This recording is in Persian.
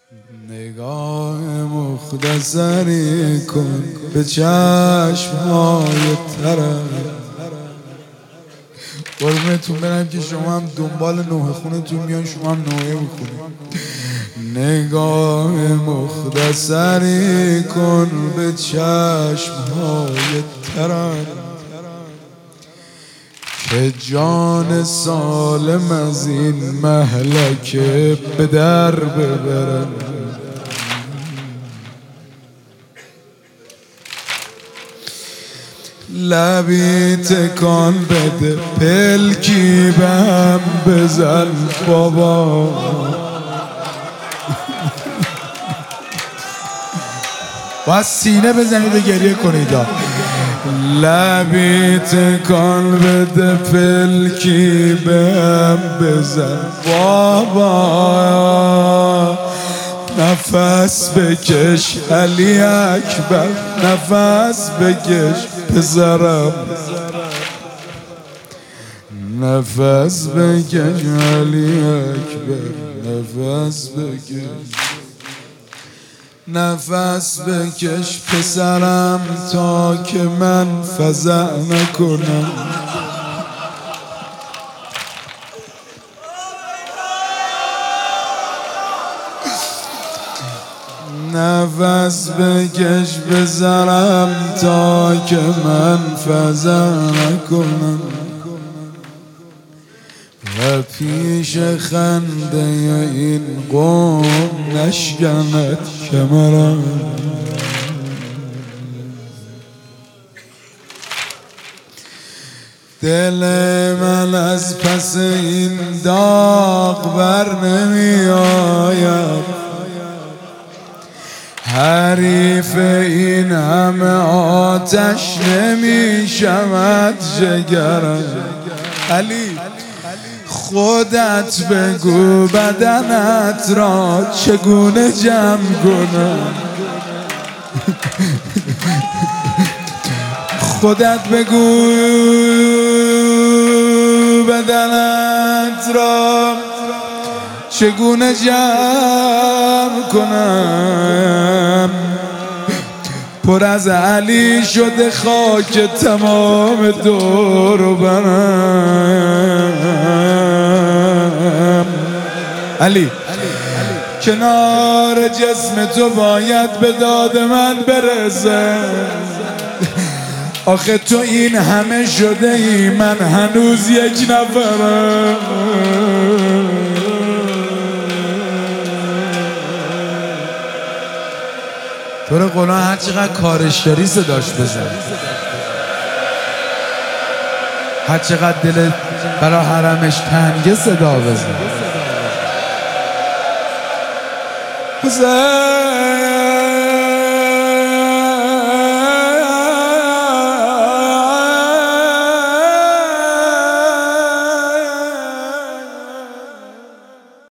نگاه مختصری کن به چشم‌های ترم. قربونتون برم که شما هم دنبال نوحه خونتون میان، شما هم نوحه میخونید. نگاه مختصری کن به چشم‌های ترم که جان سالم از این مهلکه به در ببرم. لبی تکان بده، پلکی بهم بزن بابا. باید سینه بزنید و گریه کنید. لبی تکان بده، پلکی بهم بزن بابا. نفس بکش علی اکبر، نفس بکش پسرم. نفس بکش علی اکبر، نفس بکش. نفس بکش پسرم تا که من فزع نکنم. نفس بکش پسرم تا که من فزع نکنم. و پیش خنده این قوم نشکند کمرم. دل من از پس این داغ بر نمی آید. حریف این همه آتش نمی شود جگرم. علی خودت بگو بدنت را چگونه جمع کنم. خودت بگو بدنت را چگونه جمع کنم. پر از علی شده خاک تمام دور و برم. علی کنار جسم تو باید به داد من برسه. آخه تو این همه شده ای، من هنوز یک نفرم. تو رو قرآن هر چقدر کارش داری صداش بزن، هر چقدر دلت برا حرمش تنگه صدا بزن. حسین